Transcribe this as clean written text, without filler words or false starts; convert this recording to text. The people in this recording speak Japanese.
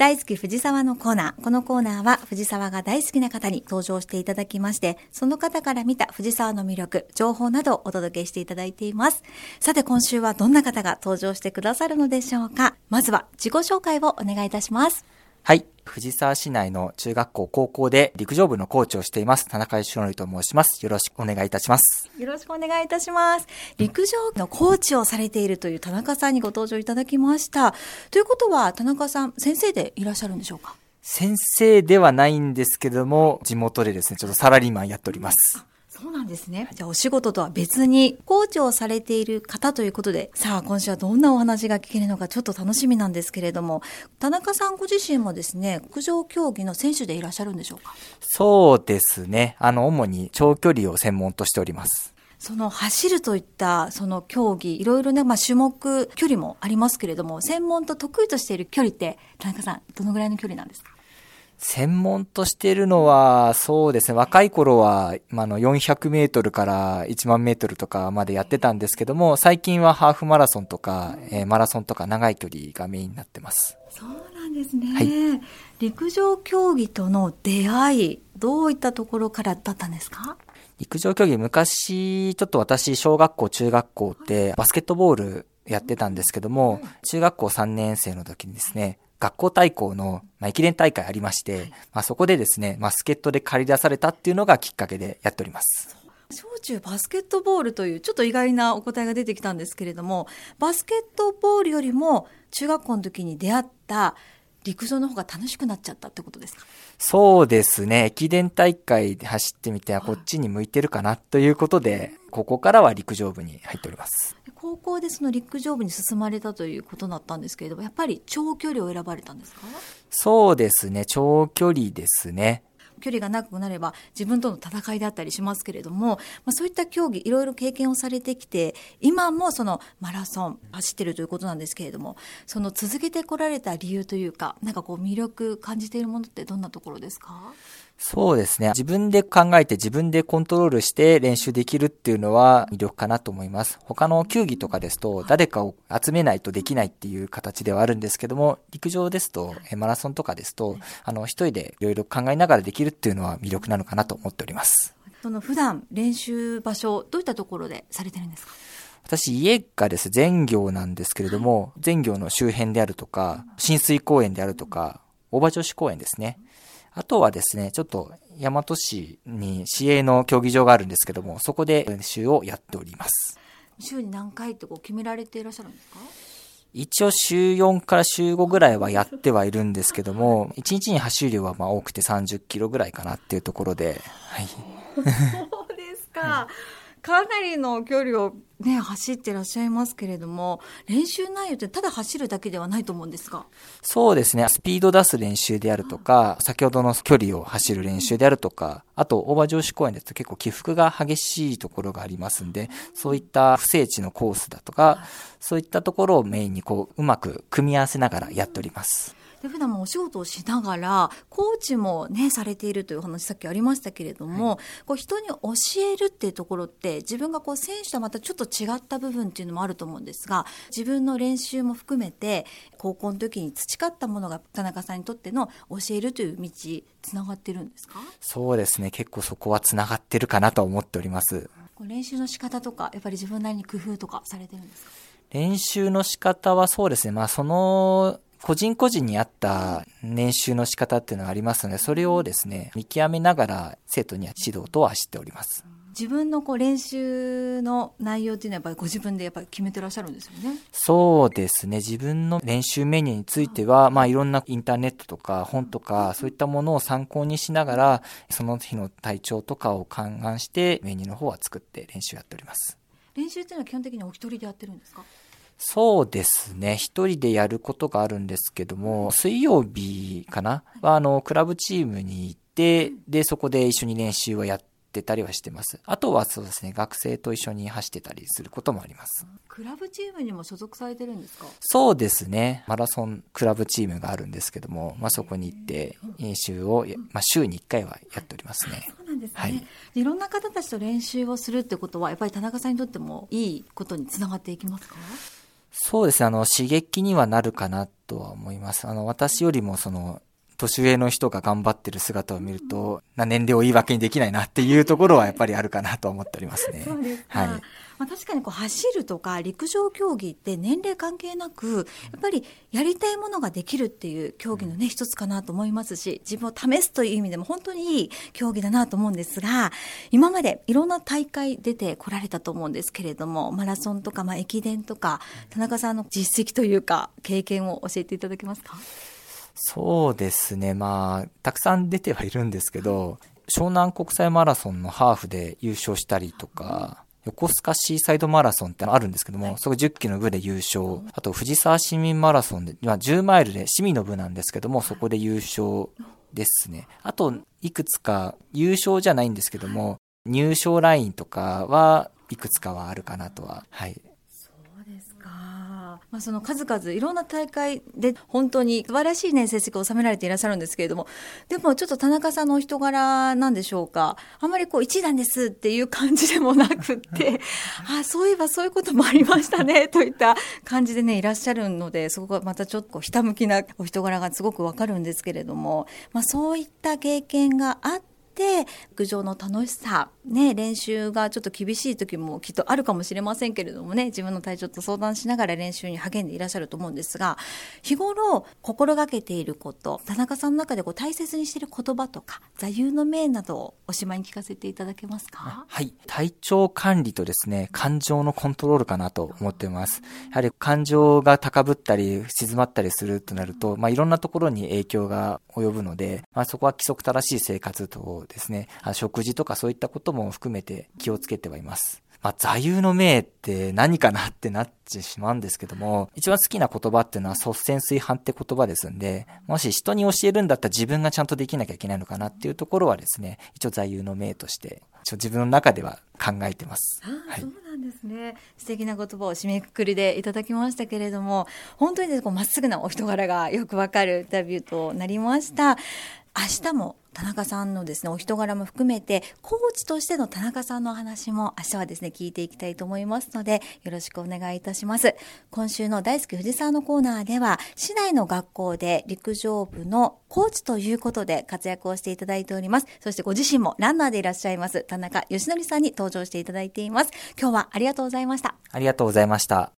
大好き藤沢のコーナー。このコーナーは藤沢が大好きな方に登場していただきまして、その方から見た藤沢の魅力、情報などをお届けしていただいています。さて今週はどんな方が登場してくださるのでしょうか。まずは自己紹介をお願いいたします。 はい。藤沢市内の中学校、高校で陸上部のコーチをしています。田中義則と申します。よろしくお願いいたします。 よろしくお願いいたします。陸上のコーチをされているという田中さんにご登場いただきました。ということは、田中さん、先生でいらっしゃるんでしょうか？ 先生ではないんですけども、地元でですね、ちょっとサラリーマンやっております。 そうなんですね。じゃあお仕事とは別にコーチをされている方ということで、さあ今週はどんなお話が聞けるのかちょっと楽しみなんですけれども、田中さんご自身もですね、陸上競技の選手でいらっしゃるんでしょうか？ そうですね。主に長距離を専門としております。 その走るといったその競技、いろいろね、種目、距離もありますけれども、専門と得意としている距離って田中さんどのぐらいの距離なんですか？ 専門としているのは、そうですね、若い頃は、400メートルから1万メートルとかまでやってたんですけども、最近はハーフマラソンとか、マラソンとか長い距離がメインになってます。 そうなんですね。 はい。 陸上競技との出会い、どういったところからだったんですか？ 陸上競技、昔、ちょっと私、小学校、中学校ってバスケットボールやってたんですけども、中学校3年生の時にですね、学校対抗の駅伝大会ありまして、そこでですね、助っ人で借り出されたっていうのがきっかけでやっております。 小中バスケットボールというちょっと意外なお答えが出てきたんですけれども、バスケットボールよりも中学校の時に出会った陸上の方が楽しくなっちゃったってことですか？ そうですね。駅伝大会で走ってみて、こっちに向いてるかなということで、ここからは陸上部に入っております。 高校でその陸上部に進まれたということだったんですけれども、やっぱり長距離を選ばれたんですか？ そうですね。長距離ですね。 距離が長くなれば自分との戦いだったりしますけれども、そういった競技いろいろ経験をされてきて、今もそのマラソン走ってるということなんですけれども、その続けてこられた理由というか、魅力感じているものってどんなところですか？ そうですね。自分で考えて自分でコントロールして練習できるっていうのは魅力かなと思います。他の球技とかですと誰かを集めないとできないっていう形ではあるんですけども、陸上ですとマラソンとかですと一人でいろいろ考えながらできるっていうのは魅力なのかなと思っております。 その普段練習場所どういったところでされてるんですか？ 私家がですね、全行なんですけれども、全行の周辺であるとか、親水公園であるとか、大場女子公園ですね。あとはですね、ちょっと大和市に市営の競技場があるんですけども、そこで練習をやっております。 週に何回って決められていらっしゃるんですか？ 一応週4から週5ぐらいはやってはいるんですけども、1日に走る量は多くて30キロぐらいかなっていうところで、はい。 そうですか。かなりの距離をね、走ってらっしゃいますけれども、練習内容ってただ走るだけではないと思うんですが。 そうですね。スピード出す練習であるとか、先ほどの距離を走る練習であるとか、あと大場城址公園ですと結構起伏が激しいところがありますんで、そういった不整地のコースだとか、そういったところをメインにうまく組み合わせながらやっております。 で普段もお仕事をしながらコーチもねされているというお話さっきありましたけれども、人に教えるっていうところって自分が選手とはまたちょっと違った部分っていうのもあると思うんですが、自分の練習も含めて高校の時に培ったものが田中さんにとっての教えるという道つながってるんですか？ そうですね、結構そこはつながってるかなと思っております。 練習の仕方とかやっぱり自分なりに工夫とかされてるんですか？ 練習の仕方はそうですね、その個人個人に合った練習の仕方っていうのがありますので、それをですね、見極めながら生徒には指導とはしております。 自分の練習の内容っていうのはやっぱりご自分でやっぱり決めてらっしゃるんですよね。 そうですね。自分の練習メニューについては、いろんなインターネットとか本とかそういったものを参考にしながら、その日の体調とかを勘案してメニューの方は作って練習やっております。 練習っていうのは基本的にお一人でやってるんですか？ そうですね。一人でやることがあるんですけども、水曜日かなは、クラブチームに行って、で、そこで一緒に練習をやってたりはしてます。あとはそうですね、学生と一緒に走ってたりすることもあります。 クラブチームにも所属されてるんですか？ そうですね。マラソンクラブチームがあるんですけども、そこに行って練習を、週に1回はやっておりますね。 そうなんですね。 はい。 いろんな方たちと練習をするってことは、やっぱり田中さんにとってもいいことにつながっていきますか？ そうですね、刺激にはなるかなとは思います。私よりも年上の人が頑張ってる姿を見ると、年齢を言い訳にできないなっていうところはやっぱりあるかなと思っておりますね。 そうですか。 はい。 確かに走るとか陸上競技って年齢関係なく、やっぱりやりたいものができるっていう競技のね、一つかなと思いますし、自分を試すという意味でも本当にいい競技だなと思うんですが、今までいろんな大会出てこられたと思うんですけれども、マラソンとか、駅伝とか、田中さんの実績というか、経験を教えていただけますか？ そうですね。たくさん出てはいるんですけど、湘南国際マラソンのハーフで優勝したりとか、横須賀シーサイドマラソンってあるんですけども、そこ10キロの部で優勝。あと、藤沢市民マラソンで、10マイルで市民の部なんですけども、そこで優勝ですね。あと、いくつか優勝じゃないんですけども、入賞ラインとかはいくつかはあるかなとは、はい。 そうですか。その数々いろんな大会で本当に素晴らしいね成績を収められていらっしゃるんですけれども、でもちょっと田中さんのお人柄なんでしょうか、あんまり1位なんですっていう感じでもなくってそういえばそういうこともありましたねといった感じでねいらっしゃるので、そこがまたちょっとひたむきなお人柄がすごくわかるんですけれども、そういった経験があって陸上の楽しさ、ね、練習がちょっと厳しい時もきっとあるかもしれませんけれどもね、自分の体調と相談しながら練習に励んでいらっしゃると思うんですが、日頃心がけていること、田中さんの中で大切にしている言葉とか座右の銘などをおしまいに聞かせていただけますか？ はい。体調管理とですね、感情のコントロールかなと思っています。やはり感情が高ぶったり静まったりするとなると、いろんなところに影響が及ぶので、そこは規則正しい生活とですね、食事とかそういったことも含めて気をつけてはいます。座右の銘って何かなってなってしまうんですけども、一番好きな言葉っていうのは率先垂範って言葉ですんで、もし人に教えるんだったら自分がちゃんとできなきゃいけないのかなっていうところはですね、一応座右の銘として自分の中では考えてます。はい、 そうなんですね。素敵な言葉を締めくくりでいただきましたけれども、本当にまっすぐなお人柄がよくわかるインタビューとなりました。明日も田中さんのですね、お人柄も含めて、コーチとしての田中さんのお話も明日はですね、聞いていきたいと思いますので、よろしくお願いいたします。今週の大好き藤沢のコーナーでは、市内の学校で陸上部のコーチということで活躍をしていただいております。そしてご自身もランナーでいらっしゃいます、田中義則さんに登場していただいています。今日はありがとうございました。 ありがとうございました。